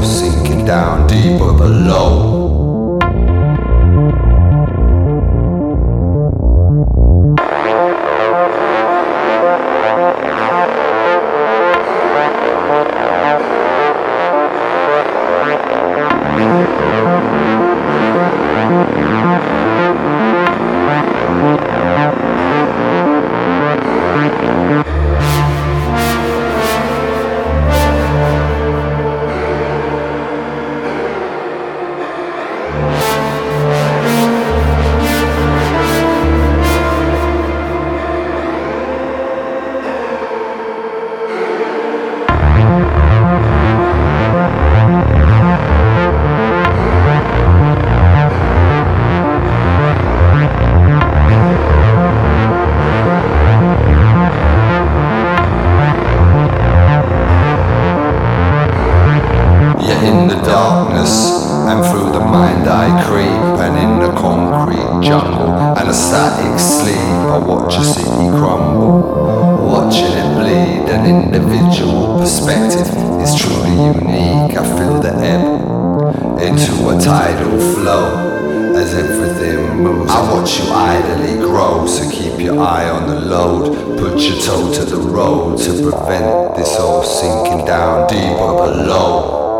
all sinking down deeper below. In the darkness and through the mind I creep, and in the concrete jungle and a static sleep I watch a city crumble, watching it bleed. An individual perspective is truly unique. I feel the ebb into a tidal flow as everything moves. I watch you idly grow, so keep your eye on the load. Put your toe to the road to prevent this all sinking down deeper below.